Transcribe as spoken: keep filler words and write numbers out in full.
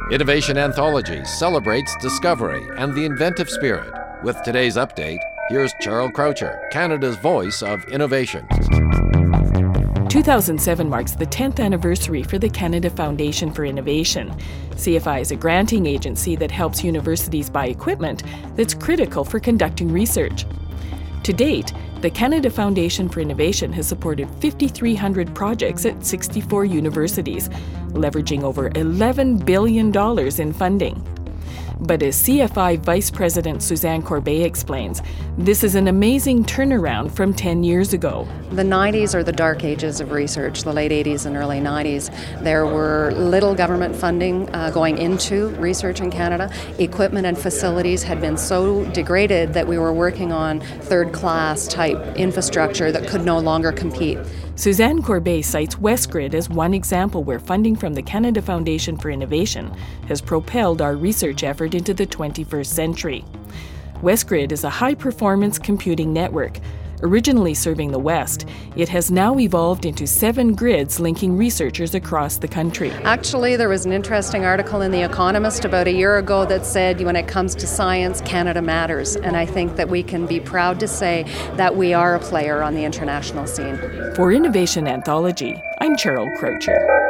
Innovation Anthology celebrates discovery and the inventive spirit. With today's update, here's Cheryl Croucher, Canada's voice of innovation. two thousand seven marks the tenth anniversary for the Canada Foundation for Innovation. C F I is a granting agency that helps universities buy equipment that's critical for conducting research. To date, the Canada Foundation for Innovation has supported five thousand three hundred projects at sixty-four universities, leveraging over eleven billion dollars in funding. But as C F I Vice President Suzanne Corbet explains, this is an amazing turnaround from ten years ago. The nineties are the dark ages of research, the late eighties and early nineties. There were little government funding uh, going into research in Canada. Equipment and facilities had been so degraded that we were working on third-class type infrastructure that could no longer compete. Suzanne Corbet cites WestGrid as one example where funding from the Canada Foundation for Innovation has propelled our research effort into the twenty-first century. WestGrid is a high-performance computing network. Originally serving the West, it has now evolved into seven grids linking researchers across the country. Actually, there was an interesting article in The Economist about a year ago that said when it comes to science, Canada matters. And I think that we can be proud to say that we are a player on the international scene. For Innovation Anthology, I'm Cheryl Croucher.